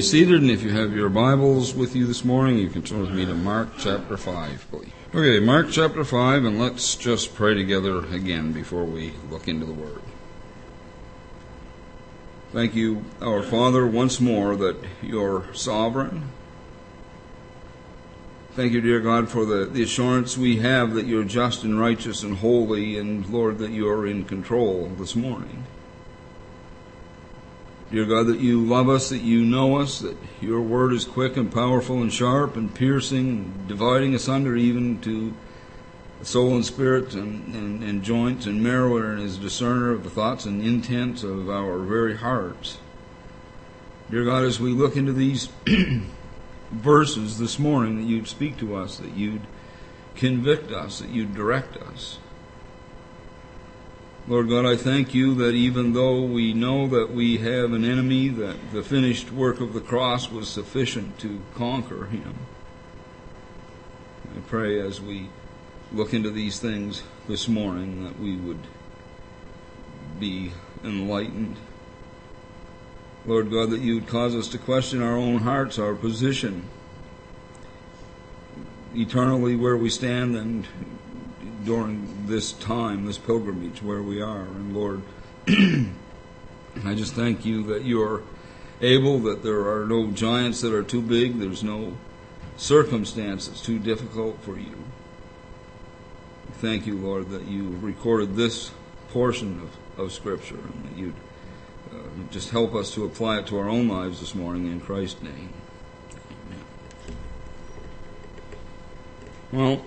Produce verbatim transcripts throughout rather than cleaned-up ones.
Be seated, and if you have your Bibles with you this morning, you can turn with me to Mark chapter five, please. Okay, Mark chapter five, and let's just pray together again before we look into the Word. Thank you, our Father, once more that you're sovereign. Thank you, dear God, for the, the assurance we have that you're just and righteous and holy, and Lord, that you are in control this morning. Dear God, that you love us, that you know us, that your word is quick and powerful and sharp and piercing, dividing asunder even to soul and spirit and, and, and joints and marrow, and is a discerner of the thoughts and intents of our very hearts. Dear God, as we look into these verses this morning, that you'd speak to us, that you'd convict us, that you'd direct us. Lord God, I thank you that even though we know that we have an enemy, that the finished work of the cross was sufficient to conquer him. I pray as we look into these things this morning that we would be enlightened. Lord God, that you would cause us to question our own hearts, our position, eternally where we stand, and during this time, this pilgrimage where we are. And Lord, I just thank you that you are able, that there are no giants that are too big, there's no circumstance that's too difficult for you. Thank you, Lord, that you recorded this portion of, of Scripture, and that you'd uh, just help us to apply it to our own lives this morning in Christ's name. Amen. Well,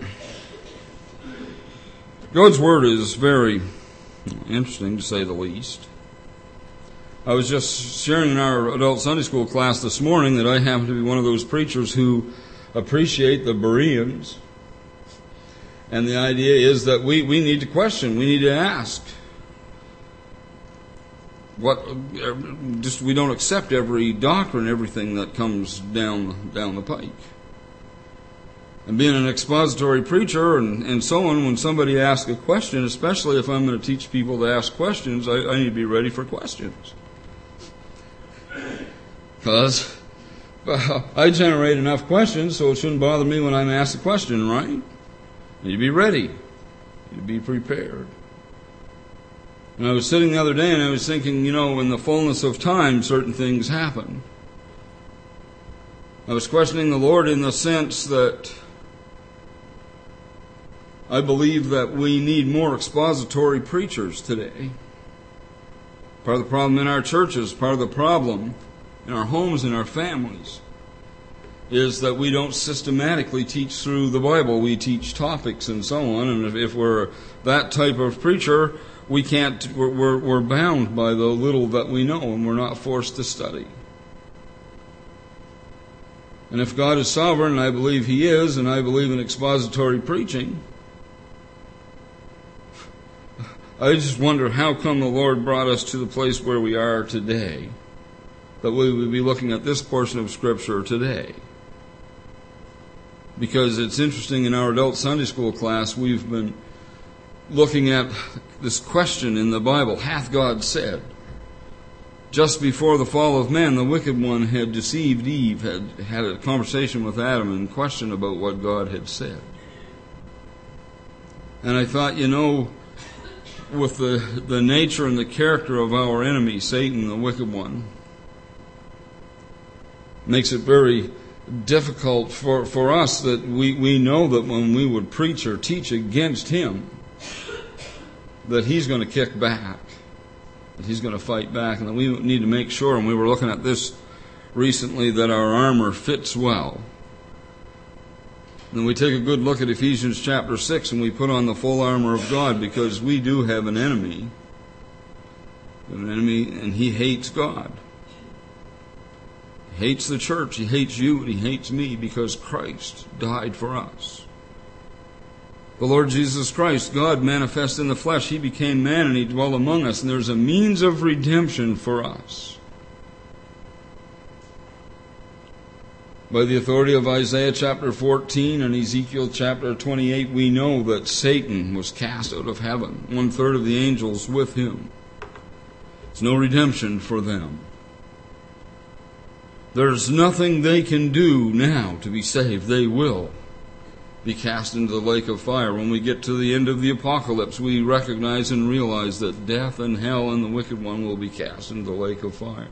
God's Word is very interesting, to say the least. I was just sharing in our adult Sunday school class this morning that I happen to be one of those preachers who appreciate the Bereans. And the idea is that we, we need to question, we need to ask. What just we don't accept every doctrine, everything that comes down down the pike. And being an expository preacher and, and so on, when somebody asks a question, especially if I'm going to teach people to ask questions, I, I need to be ready for questions. Because well, I generate enough questions, so it shouldn't bother me when I'm asked a question, right? You need to be ready. You need to be prepared. And I was sitting the other day and I was thinking, you know, in the fullness of time, certain things happen. I was questioning the Lord in the sense that I believe that we need more expository preachers today. Part of the problem in our churches, part of the problem in our homes and our families, is that we don't systematically teach through the Bible. We teach topics and so on, and if, if we're that type of preacher, we can't. We're, we're, we're bound by the little that we know, and we're not forced to study. And if God is sovereign, and I believe He is, and I believe in expository preaching, I just wonder how come the Lord brought us to the place where we are today, that we would be looking at this portion of Scripture today. Because it's interesting, in our adult Sunday school class, we've been looking at this question in the Bible, hath God said? Just before the fall of man, the wicked one had deceived Eve, had had a conversation with Adam and questioned about what God had said. And I thought, you know, with the, the nature and the character of our enemy, Satan, the wicked one, makes it very difficult for, for us that we, we know that when we would preach or teach against him, that he's going to kick back, that he's going to fight back, and that we need to make sure, and we were looking at this recently, that our armor fits well. And we take a good look at Ephesians chapter six, and we put on the full armor of God, because we do have an enemy. An enemy, and he hates God. He hates the church, he hates you, and he hates me, because Christ died for us. The Lord Jesus Christ, God manifest in the flesh, he became man and he dwelt among us, and there's a means of redemption for us. By the authority of Isaiah chapter fourteen and Ezekiel chapter twenty-eight, we know that Satan was cast out of heaven, one third of the angels with him. There's no redemption for them. There's nothing they can do now to be saved. They will be cast into the lake of fire. When we get to the end of the apocalypse, we recognize and realize that death and hell and the wicked one will be cast into the lake of fire.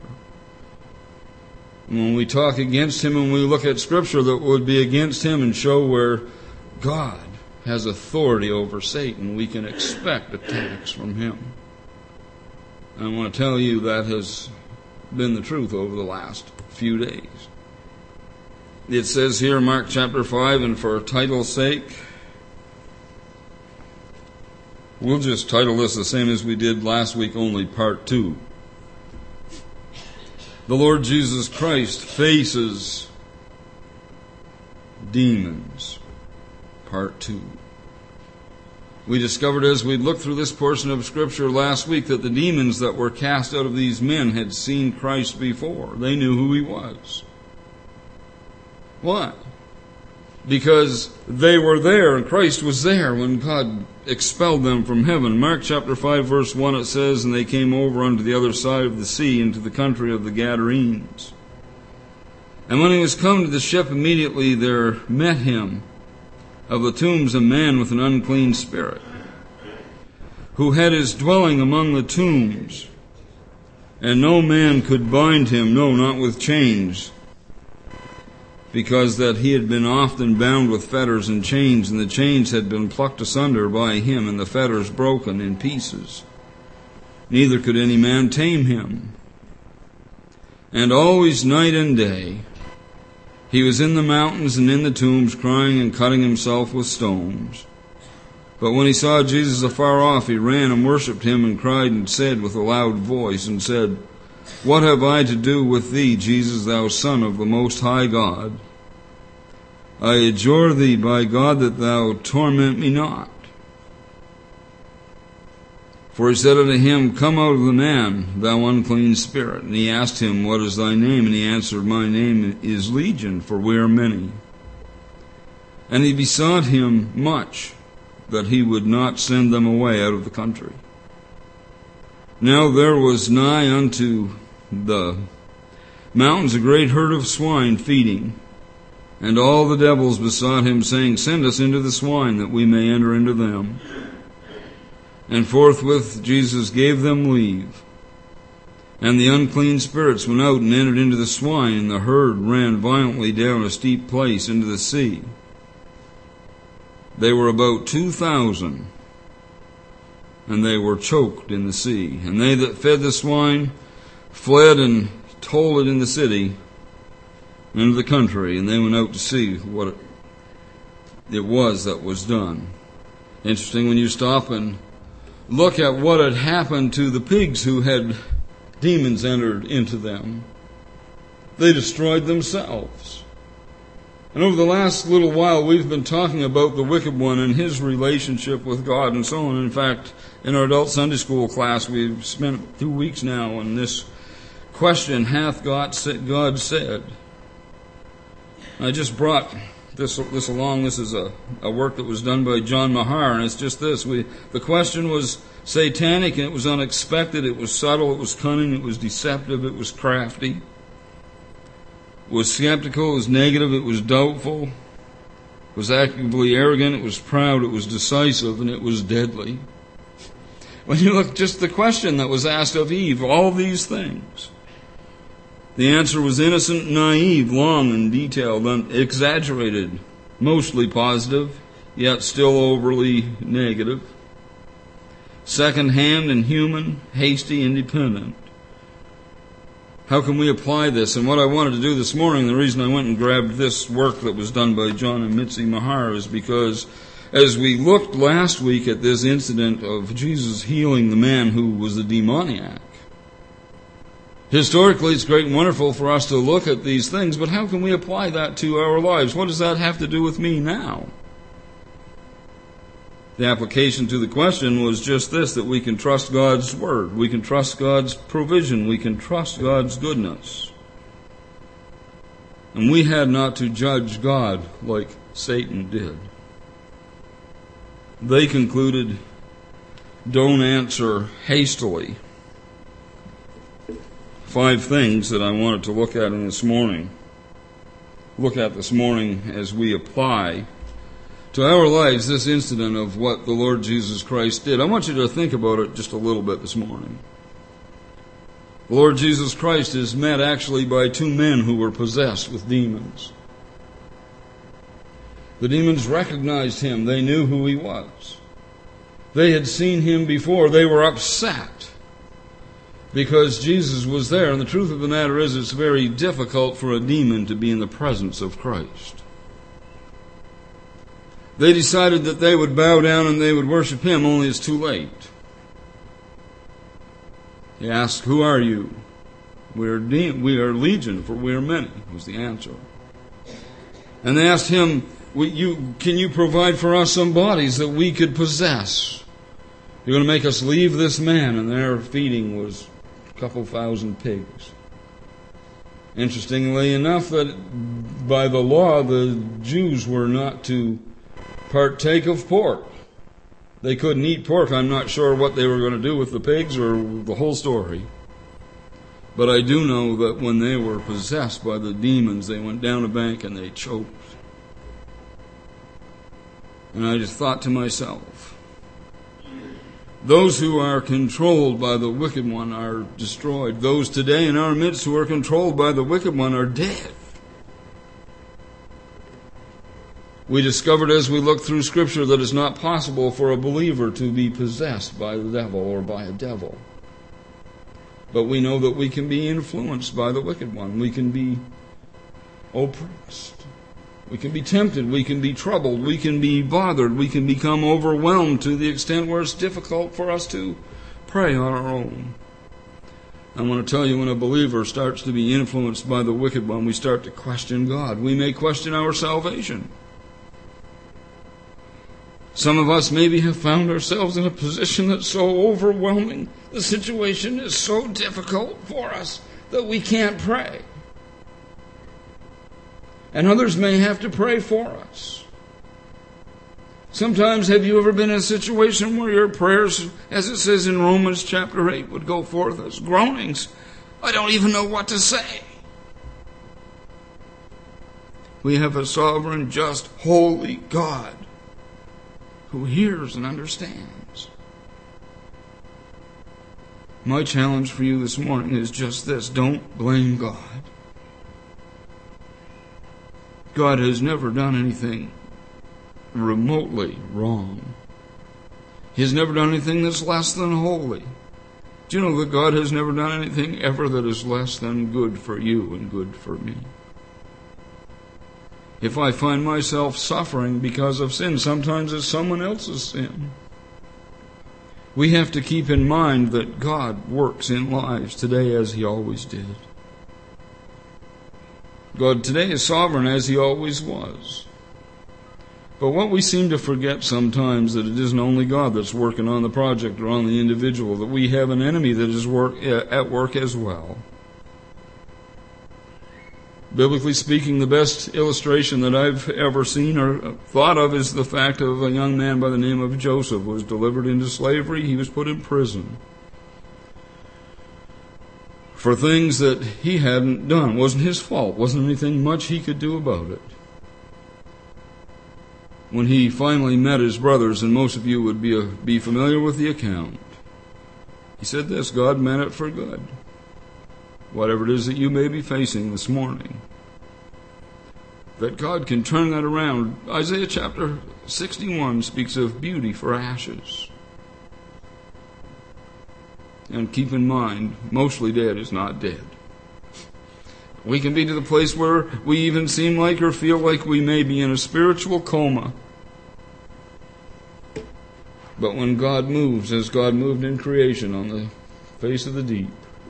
When we talk against him and we look at Scripture that would be against him and show where God has authority over Satan, we can expect attacks from him. I want to tell you that has been the truth over the last few days. It says here, Mark chapter five, and for title's sake, we'll just title this the same as we did last week, only part two. The Lord Jesus Christ faces demons, part two. We discovered as we looked through this portion of Scripture last week that the demons that were cast out of these men had seen Christ before. They knew who he was. Why? Because they were there and Christ was there when God expelled them from heaven. Mark chapter five verse one, it says, and they came over unto the other side of the sea into the country of the Gadarenes. And when he was come to the ship, immediately there met him of the tombs a man with an unclean spirit, who had his dwelling among the tombs, and no man could bind him, no, not with chains, because that he had been often bound with fetters and chains, and the chains had been plucked asunder by him, and the fetters broken in pieces. Neither could any man tame him. And always night and day he was in the mountains and in the tombs, crying and cutting himself with stones. But when he saw Jesus afar off, he ran and worshipped him, and cried and said with a loud voice, and said, What have I to do with thee, Jesus, thou Son of the Most High God? I adjure thee by God that thou torment me not. For he said unto him, Come out of the man, thou unclean spirit. And he asked him, What is thy name? And he answered, My name is Legion, for we are many. And he besought him much that he would not send them away out of the country. Now there was nigh unto the mountains a great herd of swine feeding. And all the devils besought him, saying, Send us into the swine, that we may enter into them. And forthwith Jesus gave them leave. And the unclean spirits went out and entered into the swine, and the herd ran violently down a steep place into the sea. They were about two thousand, and they were choked in the sea. And they that fed the swine fled and told it in the city, into the country, and they went out to see what it, it was that was done. Interesting when you stop and look at what had happened to the pigs who had demons entered into them. They destroyed themselves. And over the last little while, we've been talking about the wicked one and his relationship with God and so on. In fact, in our adult Sunday school class, we've spent two weeks now on this question, hath God said? I just brought this this along. This is a, a work that was done by John Mahar, and it's just this. We the question was satanic, and it was unexpected, it was subtle, it was cunning, it was deceptive, it was crafty, it was skeptical, it was negative, it was doubtful, it was actively arrogant, it was proud, it was decisive, and it was deadly. When you look just the question that was asked of Eve, all these things, the answer was innocent, naive, long and detailed, exaggerated, mostly positive, yet still overly negative, second-hand and human, hasty, independent. How can we apply this? And what I wanted to do this morning, the reason I went and grabbed this work that was done by John and Mitzi Mahar, is because as we looked last week at this incident of Jesus healing the man who was a demoniac, historically, it's great and wonderful for us to look at these things, but how can we apply that to our lives? What does that have to do with me now? The application to the question was just this, that we can trust God's word. We can trust God's provision. We can trust God's goodness. And we had not to judge God like Satan did. They concluded, don't answer hastily. five things that I wanted to look at in this morning. Look at this morning as we apply to our lives this incident of what the Lord Jesus Christ did. I want you to think about it just a little bit this morning. The Lord Jesus Christ is met actually by two men who were possessed with demons. The demons recognized him. They knew who he was. They had seen him before. They were upset because Jesus was there. And the truth of the matter is, it's very difficult for a demon to be in the presence of Christ. They decided that they would bow down and they would worship him, only it's too late. He asked, "Who are you?" "We are, de- we are legion, for we are many," was the answer. And they asked him, we, you, "Can you provide for us some bodies that we could possess? You're going to make us leave this man." And their feeding was a couple thousand pigs. Interestingly enough, that by the law, the Jews were not to partake of pork. They couldn't eat pork. I'm not sure what they were going to do with the pigs or the whole story. But I do know that when they were possessed by the demons, they went down a bank and they choked. And I just thought to myself, those who are controlled by the wicked one are destroyed. Those today in our midst who are controlled by the wicked one are dead. We discovered as we looked through Scripture that it's not possible for a believer to be possessed by the devil or by a devil. But we know that we can be influenced by the wicked one. We can be oppressed. We can be tempted. We can be troubled. We can be bothered. We can become overwhelmed to the extent where it's difficult for us to pray on our own. I want to tell you, when a believer starts to be influenced by the wicked one, we start to question God. We may question our salvation. Some of us maybe have found ourselves in a position that's so overwhelming, the situation is so difficult for us that we can't pray. And others may have to pray for us. Sometimes, have you ever been in a situation where your prayers, as it says in Romans chapter eight, would go forth as groanings? I don't even know what to say. We have a sovereign, just, holy God who hears and understands. My challenge for you this morning is just this: don't blame God. God has never done anything remotely wrong. He has never done anything that's less than holy. Do you know that God has never done anything ever that is less than good for you and good for me? If I find myself suffering because of sin, sometimes it's someone else's sin. We have to keep in mind that God works in lives today as He always did. God today is sovereign as He always was. But what we seem to forget sometimes, that it isn't only God that's working on the project or on the individual, that we have an enemy that is work, at work as well. Biblically speaking, the best illustration that I've ever seen or thought of is the fact of a young man by the name of Joseph who was delivered into slavery. He was put in prison for things that he hadn't done. It wasn't his fault. It wasn't anything much he could do about it. When he finally met his brothers, and most of you would be, a, be familiar with the account, he said this: God meant it for good. Whatever it is that you may be facing this morning, that God can turn that around. Isaiah chapter sixty-one speaks of beauty for ashes. And keep in mind, mostly dead is not dead. We can be to the place where we even seem like or feel like we may be in a spiritual coma. But when God moves, as God moved in creation on the face of the deep,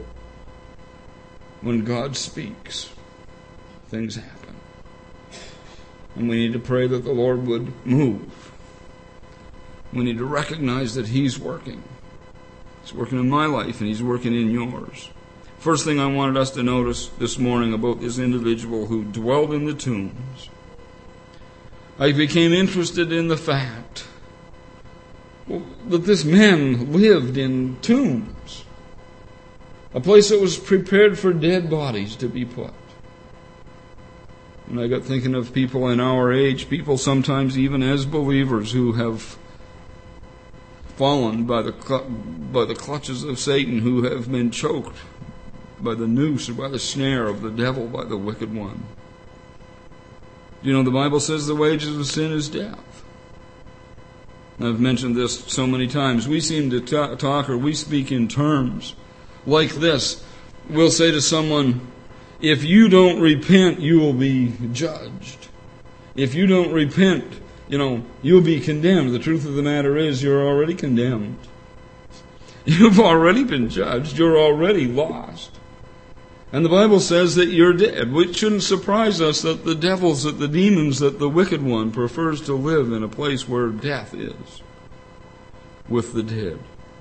when God speaks, things happen. And we need to pray that the Lord would move. We need to recognize that He's working. He's working in my life and He's working in yours. First thing I wanted us to notice this morning about this individual who dwelled in the tombs, I became interested in the fact that this man lived in tombs. A place that was prepared for dead bodies to be put. And I got thinking of people in our age, people sometimes even as believers who have fallen by the by the clutches of Satan, who have been choked by the noose or by the snare of the devil, by the wicked one. You know, the Bible says the wages of sin is death. I've mentioned this so many times. We seem to t- talk or we speak in terms like this. We'll say to someone, if you don't repent, you will be judged. If you don't repent, you know, you'll be condemned. The truth of the matter is, you're already condemned. You've already been judged. You're already lost. And the Bible says that you're dead, which shouldn't surprise us that the devils, that the demons, that the wicked one prefers to live in a place where death is, with the dead.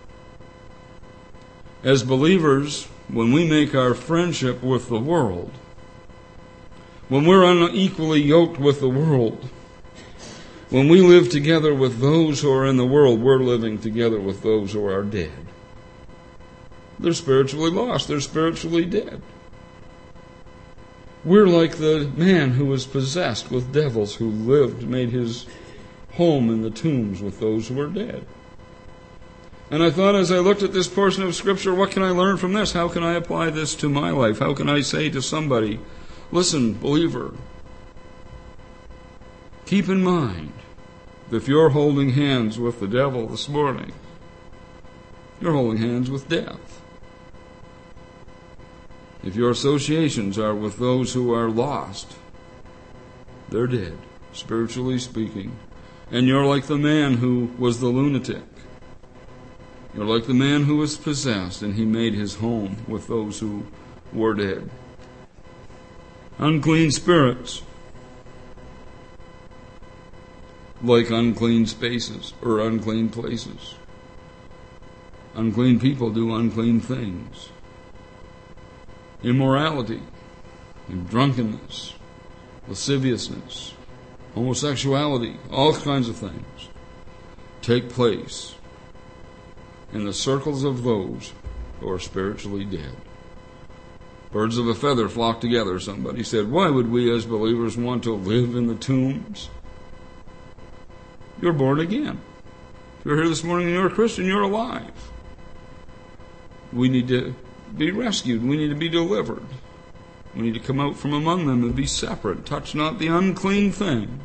As believers, when we make our friendship with the world, when we're unequally yoked with the world, when we live together with those who are in the world, we're living together with those who are dead. They're spiritually lost. They're spiritually dead. We're like the man who was possessed with devils, who lived, made his home in the tombs with those who were dead. And I thought, as I looked at this portion of Scripture, what can I learn from this? How can I apply this to my life? How can I say to somebody, listen, believer, keep in mind that if you're holding hands with the devil this morning, you're holding hands with death. If your associations are with those who are lost, they're dead, spiritually speaking. And you're like the man who was the lunatic. You're like the man who was possessed, and he made his home with those who were dead. Unclean spirits, like unclean spaces or unclean places. Unclean people do unclean things. Immorality, and drunkenness, lasciviousness, homosexuality, all kinds of things take place in the circles of those who are spiritually dead. Birds of a feather flock together, somebody said. Why would we as believers want to live in the tombs? You're born again. If you're here this morning and you're a Christian, you're alive. We need to be rescued. We need to be delivered. We need to come out from among them and be separate. Touch not the unclean thing.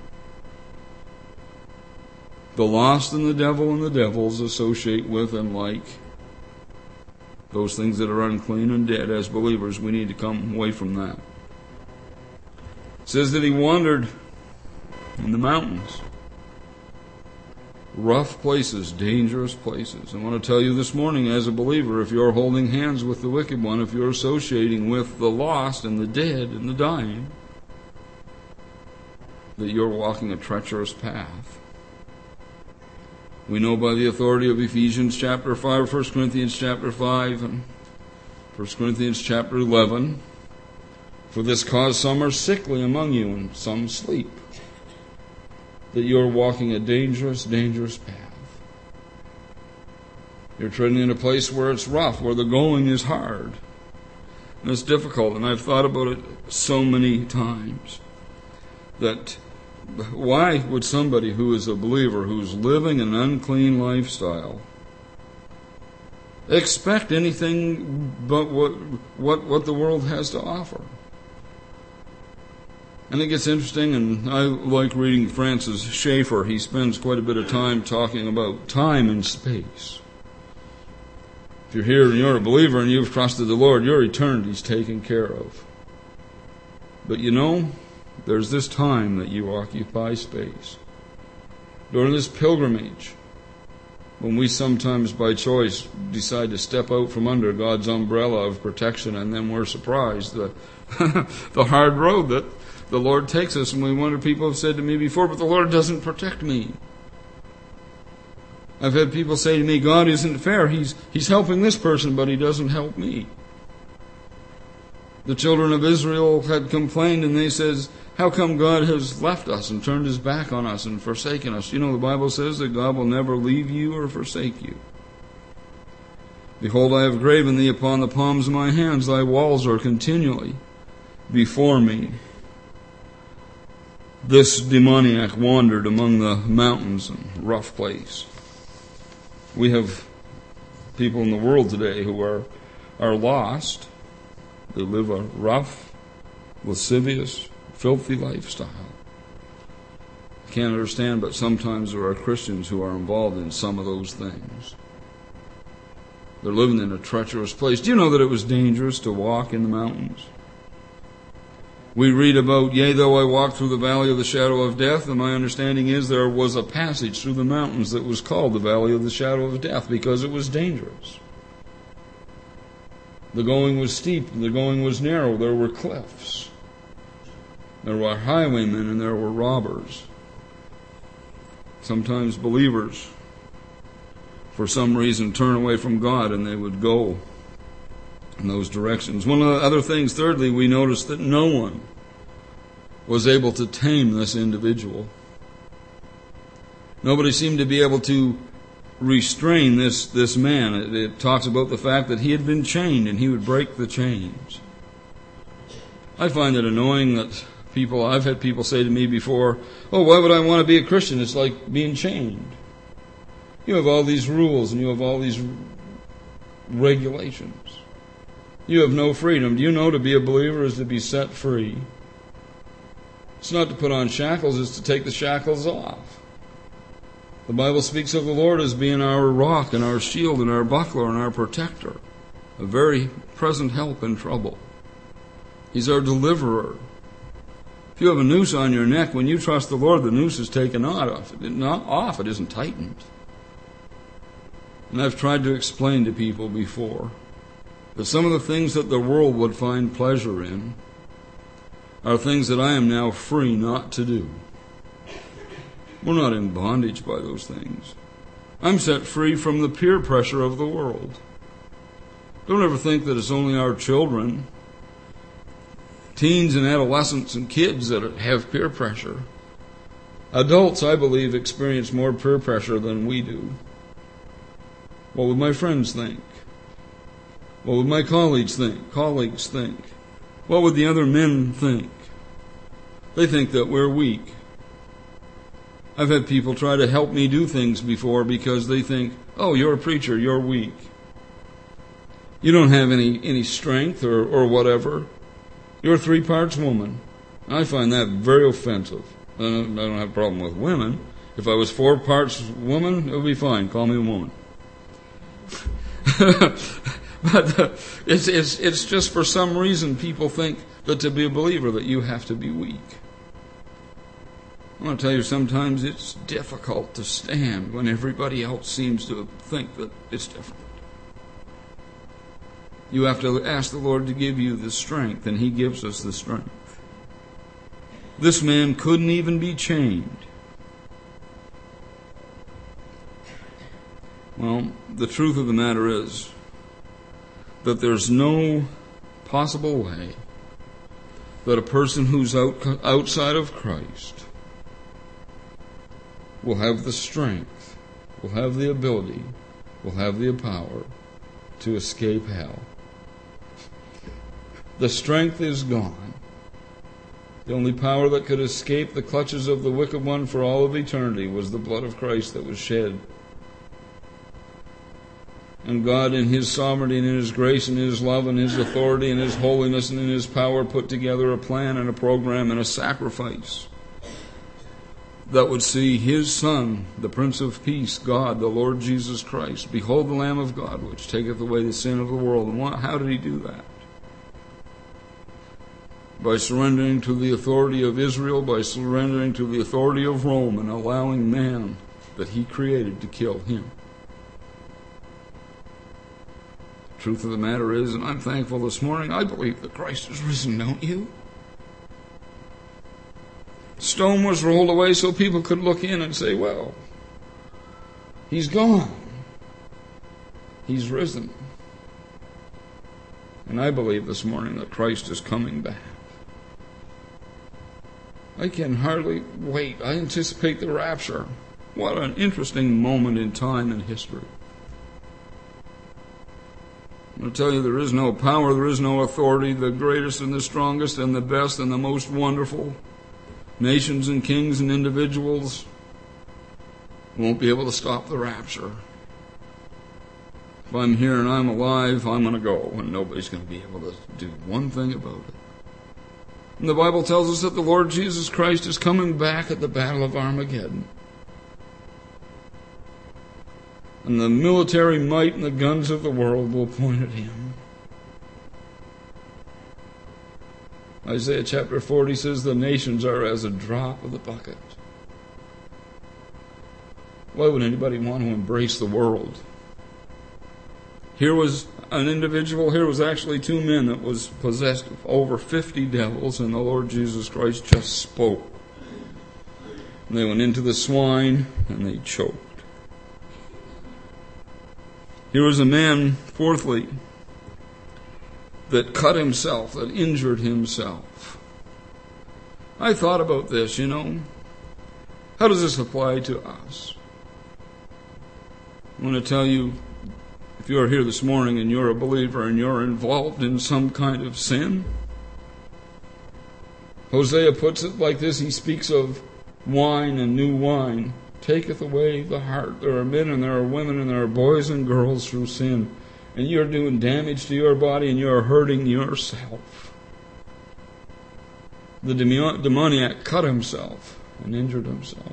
The lost and the devil and the devils associate with and like those things that are unclean and dead. As believers, we need to come away from that. It says that he wandered in the mountains. Rough places, dangerous places. I want to tell you this morning, as a believer, if you're holding hands with the wicked one, if you're associating with the lost and the dead and the dying, that you're walking a treacherous path. We know by the authority of Ephesians chapter five, First Corinthians chapter five, and First Corinthians chapter eleven, for this cause some are sickly among you and some sleep. That you're walking a dangerous, dangerous path. You're treading in a place where it's rough, where the going is hard. And it's difficult, and I've thought about it so many times. That why would somebody who is a believer, who's living an unclean lifestyle, expect anything but what, what, what the world has to offer? And it gets interesting, and I like reading Francis Schaeffer. He spends quite a bit of time talking about time and space. If you're here and you're a believer and you've trusted the Lord, your eternity's taken care of. But you know, there's this time that you occupy space. During this pilgrimage, when we sometimes by choice decide to step out from under God's umbrella of protection, and then we're surprised the, the hard road that the Lord takes us, and we wonder, people have said to me before, but the Lord doesn't protect me. I've had people say to me, God isn't fair. He's, he's helping this person, but he doesn't help me. The children of Israel had complained, and they says, how come God has left us and turned his back on us and forsaken us? You know, the Bible says that God will never leave you or forsake you. Behold, I have graven thee upon the palms of my hands. Thy walls are continually before me. This demoniac wandered among the mountains and rough place. We have people in the world today who are, are lost. They live a rough, lascivious, filthy lifestyle. I can't understand, but sometimes there are Christians who are involved in some of those things. They're living in a treacherous place. Do you know that it was dangerous to walk in the mountains? We read about, yea, though I walk through the valley of the shadow of death, and my understanding is there was a passage through the mountains that was called the valley of the shadow of death because it was dangerous. The going was steep, the going was narrow, there were cliffs. There were highwaymen and there were robbers. Sometimes believers, for some reason, turn away from God and they would go in those directions. One of the other things, thirdly, we noticed that no one was able to tame this individual. Nobody seemed to be able to restrain this, this man. It, it talks about the fact that he had been chained and he would break the chains. I find it annoying that people, I've had people say to me before, oh, why would I want to be a Christian? It's like being chained. You have all these rules and you have all these regulations. You have no freedom. Do you know to be a believer is to be set free? It's not to put on shackles, it's to take the shackles off. The Bible speaks of the Lord as being our rock and our shield and our buckler and our protector, a very present help in trouble. He's our deliverer. If you have a noose on your neck, when you trust the Lord, the noose is taken off. It, not off, it isn't tightened. And I've tried to explain to people before that some of the things that the world would find pleasure in are things that I am now free not to do. We're not in bondage by those things. I'm set free from the peer pressure of the world. Don't ever think that it's only our children, teens and adolescents and kids that have peer pressure. Adults, I believe, experience more peer pressure than we do. What would my friends think? What would my colleagues think? Colleagues think? What would the other men think? They think that we're weak. I've had people try to help me do things before because they think, oh, you're a preacher, you're weak. You don't have any, any strength or, or whatever. You're three parts woman. I find that very offensive. I don't, I don't have a problem with women. If I was four parts woman, it would be fine. Call me a woman. But uh, it's, it's, it's just for some reason people think that to be a believer that you have to be weak. I want to tell you, sometimes it's difficult to stand when everybody else seems to think that it's difficult. You have to ask the Lord to give you the strength, and He gives us the strength. This man couldn't even be chained. Well, the truth of the matter is that there's no possible way that a person who's out, outside of Christ will have the strength, will have the ability, will have the power to escape hell. The strength is gone. The only power that could escape the clutches of the wicked one for all of eternity was the blood of Christ that was shed. And God, in His sovereignty and in His grace and His love and His authority and His holiness and in His power, put together a plan and a program and a sacrifice that would see His Son, the Prince of Peace, God, the Lord Jesus Christ. Behold the Lamb of God, which taketh away the sin of the world. And how did He do that? By surrendering to the authority of Israel, by surrendering to the authority of Rome, and allowing man that He created to kill Him. Truth of the matter is, and I'm thankful this morning, I believe that Christ is risen, don't you? Stone was rolled away so people could look in and say, well, He's gone. He's risen. And I believe this morning that Christ is coming back. I can hardly wait. I anticipate the rapture. What an interesting moment in time and history. I'll tell you, there is no power, there is no authority, the greatest and the strongest and the best and the most wonderful nations and kings and individuals won't be able to stop the rapture. If I'm here and I'm alive, I'm going to go, and nobody's going to be able to do one thing about it. And the Bible tells us that the Lord Jesus Christ is coming back at the Battle of Armageddon. And the military might and the guns of the world will point at him. Isaiah chapter forty says the nations are as a drop of the bucket. Why would anybody want to embrace the world? Here was an individual, here was actually two men that was possessed of over fifty devils, and the Lord Jesus Christ just spoke. And they went into the swine and they choked. Here was a man, fourthly, that cut himself, that injured himself. I thought about this, you know. How does this apply to us? I want to tell you, if you're here this morning and you're a believer and you're involved in some kind of sin, Hosea puts it like this. He speaks of wine and new wine taketh away the heart. There are men and there are women and there are boys and girls through sin, and you're doing damage to your body and you're hurting yourself. The demoniac cut himself and injured himself.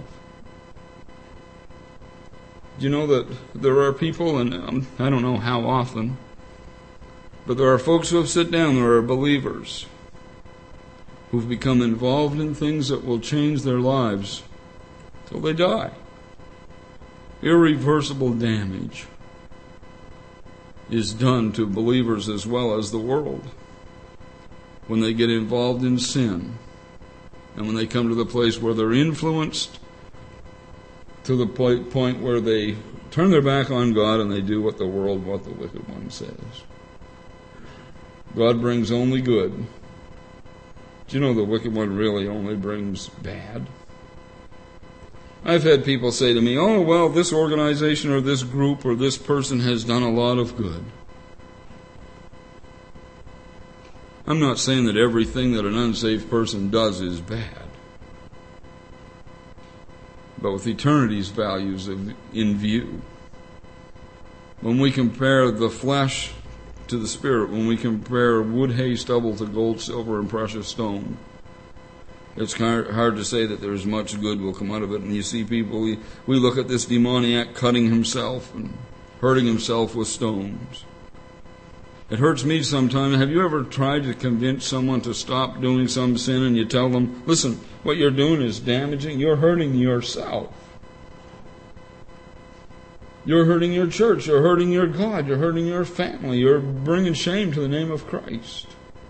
Do you know that there are people, and um, I don't know how often, but there are folks who have sit down, there are believers who've become involved in things that will change their lives till they die. Irreversible damage is done to believers as well as the world when they get involved in sin, and when they come to the place where they're influenced to the point where they turn their back on God and they do what the world, what the wicked one says. God brings only good. Do you know the wicked one really only brings bad? I've had people say to me, oh, well, this organization or this group or this person has done a lot of good. I'm not saying that everything that an unsaved person does is bad. But with eternity's values in view, when we compare the flesh to the spirit, when we compare wood, hay, stubble to gold, silver, and precious stone, it's hard to say that there's much good will come out of it. And you see people, we, we look at this demoniac cutting himself and hurting himself with stones. It hurts me sometimes. Have you ever tried to convince someone to stop doing some sin, and you tell them, listen, what you're doing is damaging, you're hurting yourself. You're hurting your church, you're hurting your God, you're hurting your family, you're bringing shame to the name of Christ.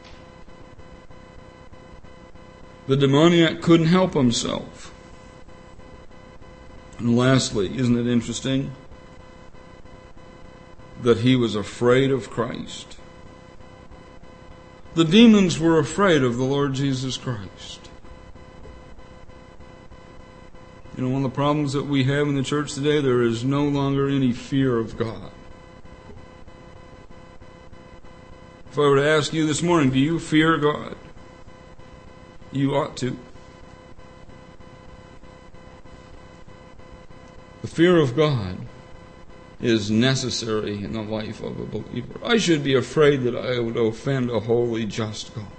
The demoniac couldn't help himself. And lastly, isn't it interesting that he was afraid of Christ? The demons were afraid of the Lord Jesus Christ. You know, one of the problems that we have in the church today, there is no longer any fear of God. If I were to ask you this morning, do you fear God? You ought to. The fear of God is necessary in the life of a believer. I should be afraid that I would offend a holy, just God.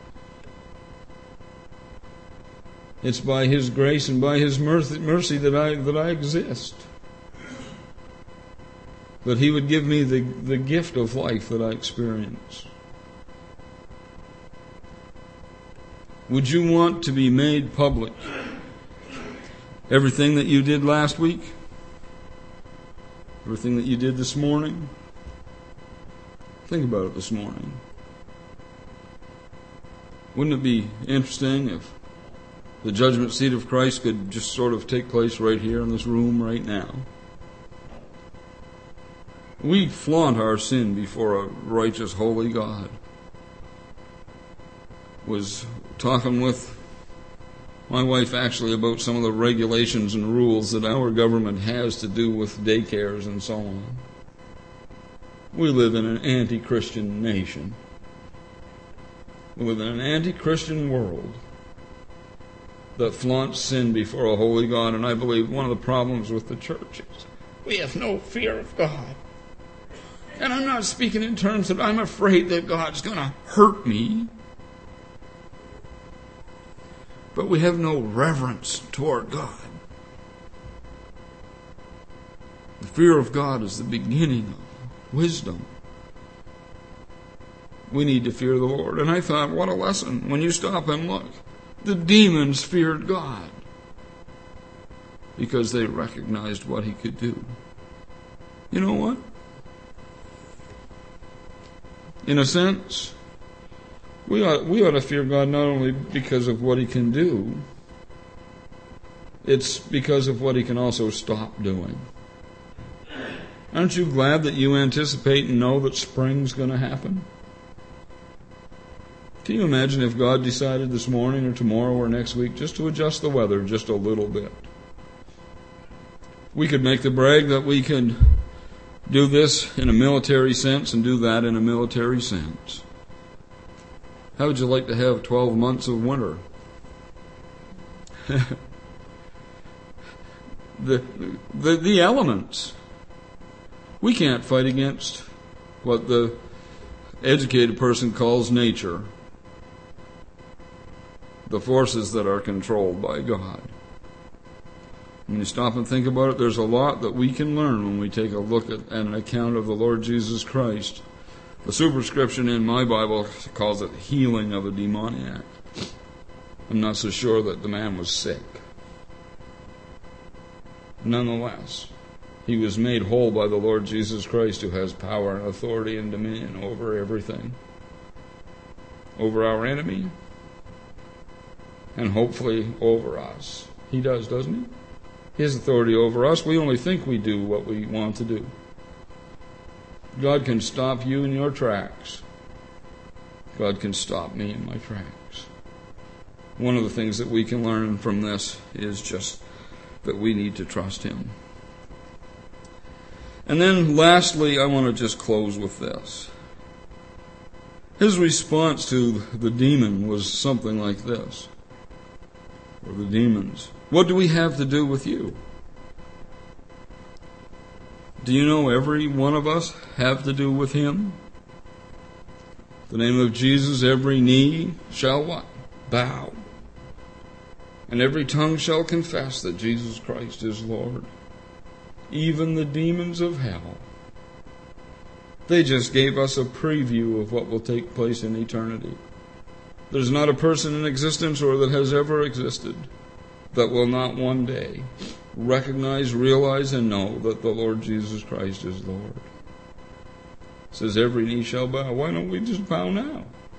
It's by His grace and by His mercy that I that I exist. That He would give me the, the gift of life that I experience. Would you want to be made public? Everything that you did last week? Everything that you did this morning? Think about it this morning. Wouldn't it be interesting if the judgment seat of Christ could just sort of take place right here in this room right now? We flaunt our sin before a righteous, holy God. Was talking with my wife actually about some of the regulations and rules that our government has to do with daycares and so on. We live in an anti-Christian nation. We live in an anti-Christian world that flaunts sin before a holy God. And I believe one of the problems with the church is we have no fear of God. And I'm not speaking in terms that I'm afraid that God's going to hurt me. But we have no reverence toward God. The fear of God is the beginning of wisdom. We need to fear the Lord. And I thought, what a lesson. When you stop and look, the demons feared God because they recognized what He could do. You know what? In a sense, we ought, we ought to fear God not only because of what He can do, it's because of what He can also stop doing. Aren't you glad that you anticipate and know that spring's going to happen? Can you imagine if God decided this morning or tomorrow or next week just to adjust the weather just a little bit? We could make the brag that we could do this in a military sense and do that in a military sense. How would you like to have twelve months of winter? the, the, the elements. We can't fight against what the educated person calls nature. The forces that are controlled by God. When you stop and think about it, there's a lot that we can learn when we take a look at an account of the Lord Jesus Christ. The superscription in my Bible calls it healing of a demoniac. I'm not so sure that the man was sick. Nonetheless, he was made whole by the Lord Jesus Christ, who has power and authority and dominion over everything. Over our enemy, and hopefully over us. He does, doesn't he? He has authority over us. We only think we do what we want to do. God can stop you in your tracks. God can stop me in my tracks. One of the things that we can learn from this is just that we need to trust Him. And then lastly, I want to just close with this. His response to the demon was something like this. Or the demons. What do we have to do with you? Do you know every one of us have to do with Him? In the name of Jesus, every knee shall what? Bow. And every tongue shall confess that Jesus Christ is Lord. Even the demons of hell. They just gave us a preview of what will take place in eternity. There's not a person in existence or that has ever existed that will not one day recognize, realize, and know that the Lord Jesus Christ is Lord. It says every knee shall bow. Why don't we just bow now?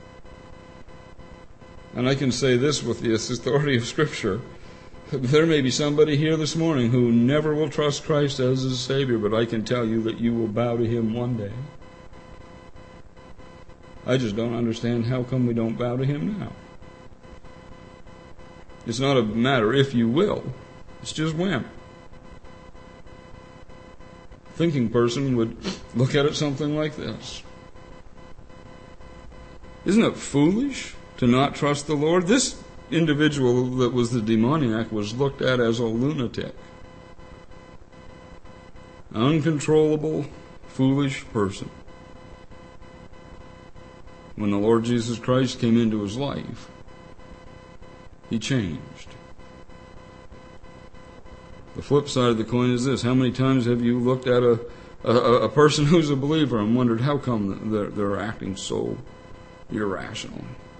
And I can say this with the authority of Scripture. There may be somebody here this morning who never will trust Christ as his Savior, but I can tell you that you will bow to Him one day. I just don't understand how come we don't bow to Him now. It's not a matter if you will. It's just when. A thinking person would look at it something like this. Isn't it foolish to not trust the Lord? This individual that was the demoniac was looked at as a lunatic. An uncontrollable, foolish person. When the Lord Jesus Christ came into his life, he changed. The flip side of the coin is this. How many times have you looked at a, a, a person who's a believer and wondered how come they're, they're acting so irrational?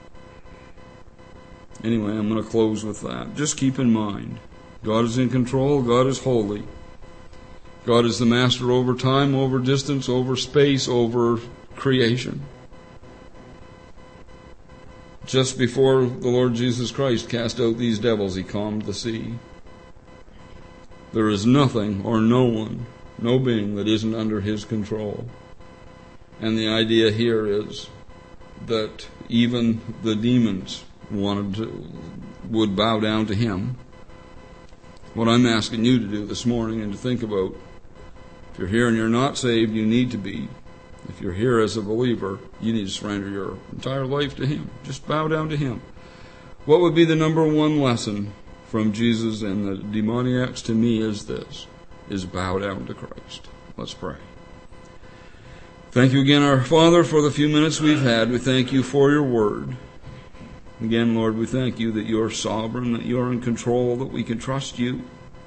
Anyway, I'm going to close with that. Just keep in mind, God is in control. God is holy. God is the master over time, over distance, over space, over creation. Just before the Lord Jesus Christ cast out these devils, He calmed the sea. There is nothing or no one, no being that isn't under His control. And the idea here is that even the demons wanted to, would bow down to Him. What I'm asking you to do this morning and to think about, if you're here and you're not saved, you need to be, If you're here as a believer, you need to surrender your entire life to Him. Just bow down to Him. What would be the number one lesson from Jesus and the demoniacs to me is this, is bow down to Christ. Let's pray. Thank you again, our Father, for the few minutes we've had. We thank you for your word. Again, Lord, we thank you that you're sovereign, that you're in control, that we can trust you.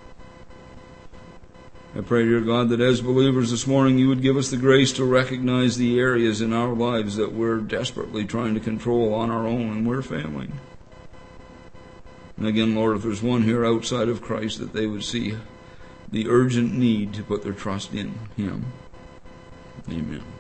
I pray, dear God, that as believers this morning, you would give us the grace to recognize the areas in our lives that we're desperately trying to control on our own and we're failing. And again, Lord, if there's one here outside of Christ, that they would see the urgent need to put their trust in Him. Amen.